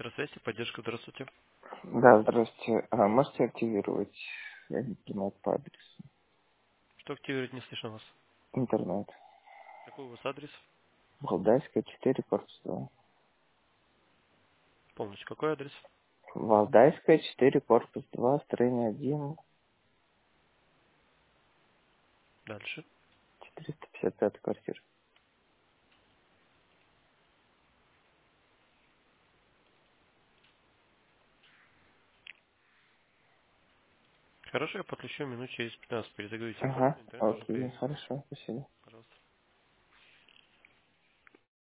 Электросвязь и поддержка, здравствуйте. Да, здравствуйте. Можете активировать интернет по адресу? Что активировать, не слышно вас. Интернет. Какой у вас адрес? Валдайская, 4, корпус 2. Полностью. Какой адрес? Валдайская, 4, корпус 2, строение 1, Дальше. 455 квартира. Хорошо, я подключу минут через 15. Перезагрузите Ага, аппарат, интернет должен окей, появиться. хорошо, спасибо.